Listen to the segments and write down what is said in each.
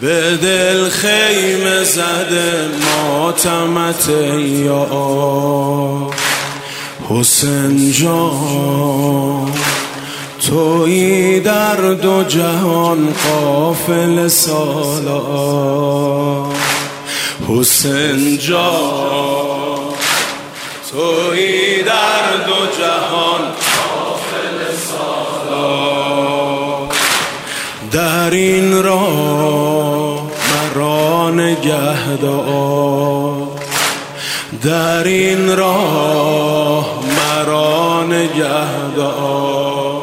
به دل خیمه زده ماتمت یا حسین جان، تویی در دو جهان قافل سالار. حسین جان، تویی در دو جهان قافل سالار. در این راه مرا نگهدار، در این راه مرا نگهدار.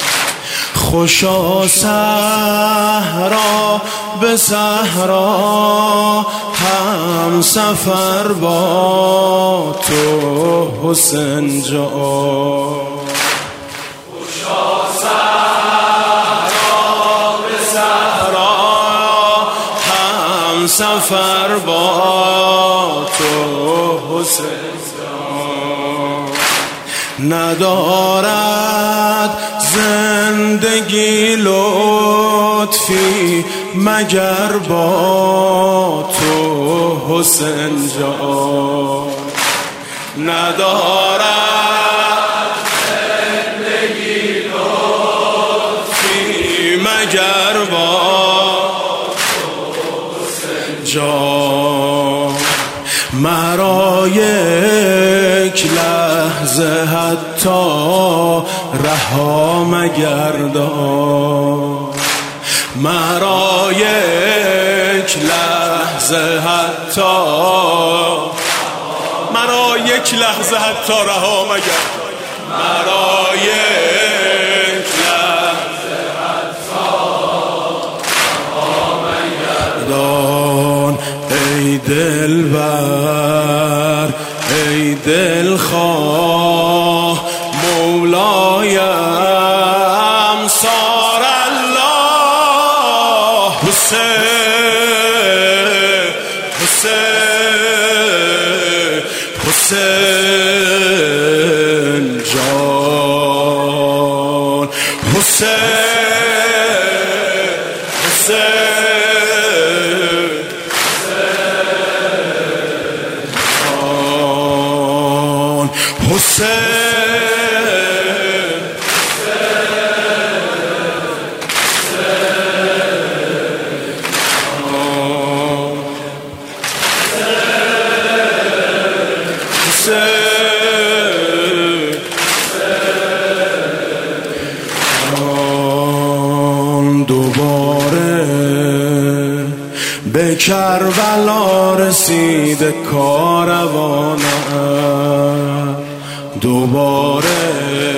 خوشا صحرا به صحرا هم سفر با تو حسین جان. خوشا صحرا به صحرا هم سفر با تو حسین جان. ندارد زندگی لطفی مگر با تو حسین جان. ندارد زندگی لطفی مگر با تو حسین جان. مرا یک لحظه حتی رها مگردان، مرا یک لحظه حتی، مرا یک لحظه حتی رها مگردان، مرا یک لحظه حتی رها مگردان. ای دلبر ای دلخواه مولایم صار الله. حسین حسین حسین جان، حسین حسین جان، حسین دوباره به کربلا رسید کاروانم، دوباره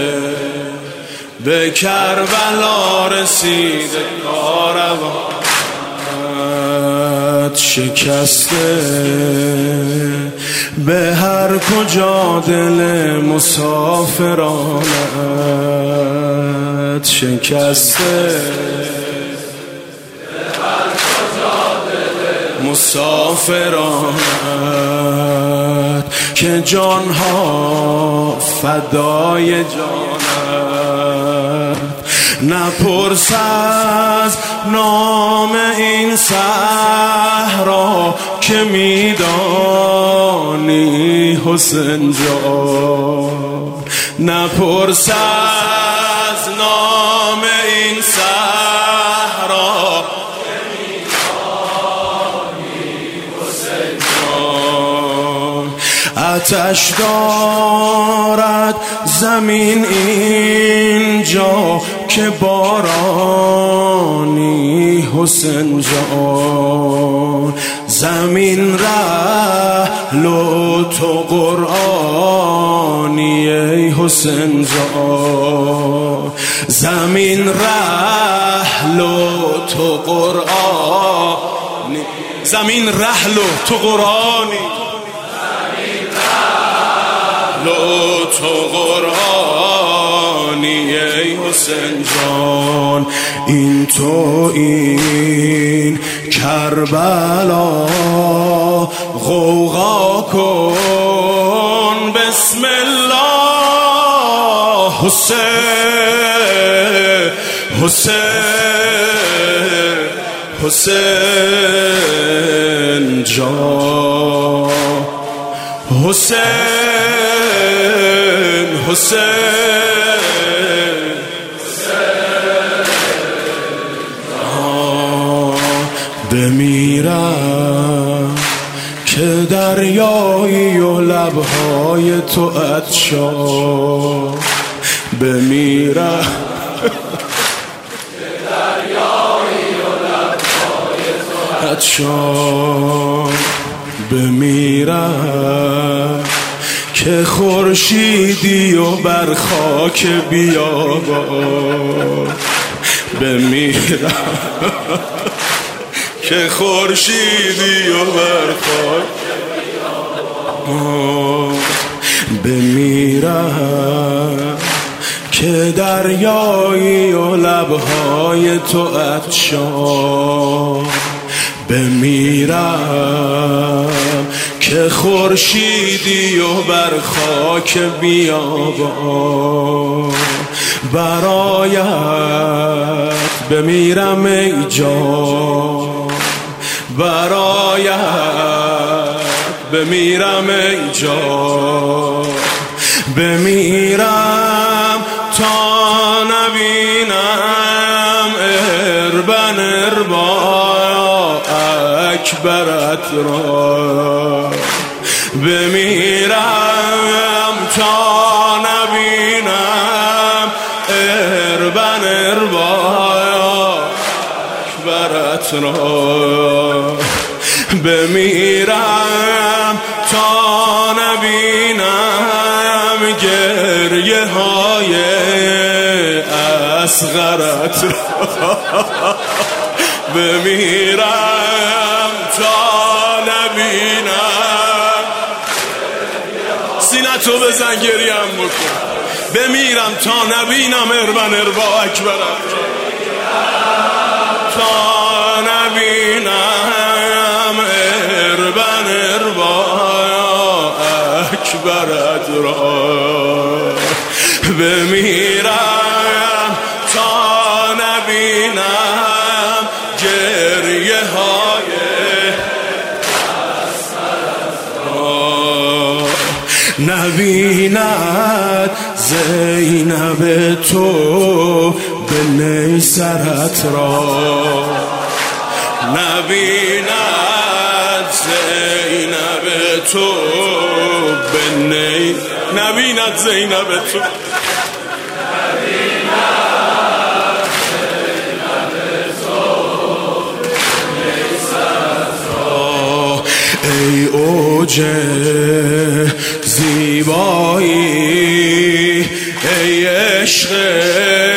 به کربلا رسید کاروانم. شکسته به هر کجا دل مسافرانت، شکسته به هر کجا دل مسافرانت، که جانها فدای جانت. نپرس از نام این صحرا که میدانی حسین جان. نپرس از نام این صحرا که میدانی حسین جان. آتش دارد زمین اینجا که بارانی حسین جان. زمین رحل و تو قرآنی ای حسین جان. زمین رحل و تو قرآنی، زمین رحل و تو قرآنی، لو تو قرآنی ای حسین جان. این تو این کربلا غوغا کن بسم الله. حسین حسین حسین جان حسین بمیرم که دریایی و لبهای تو عطشان بمیرم که دریایی و لبهای تو عطشان بمیرم که خورشیدی و بر خاک بیابان بمیرم که خورشیدی و بر خاک بمیرم که دریایی و لبهای تو عطشان بمیرم که خورشیدی و بر خاک بیابان برایت بمیرم ای جان برایت بمیرم ای جان بمیرم تا نبینم اربن اربا اکبرت را بمیرم تا نبینم اربن اربا اکبرت را بمیرم تا نبینم گریه های اصغرت را بمیرم تا نبینم سینتو بزن گریم بکن بمیرم تا نبینم اربن اربا اکبرت تا نبینم اربن اربا اکبرت را بمیرم تا نبینم گریه های نبیند زینب تو به نیسرت را نبیند زینب تو به نبیند زینب تو ای اوج زیبایی ای عشق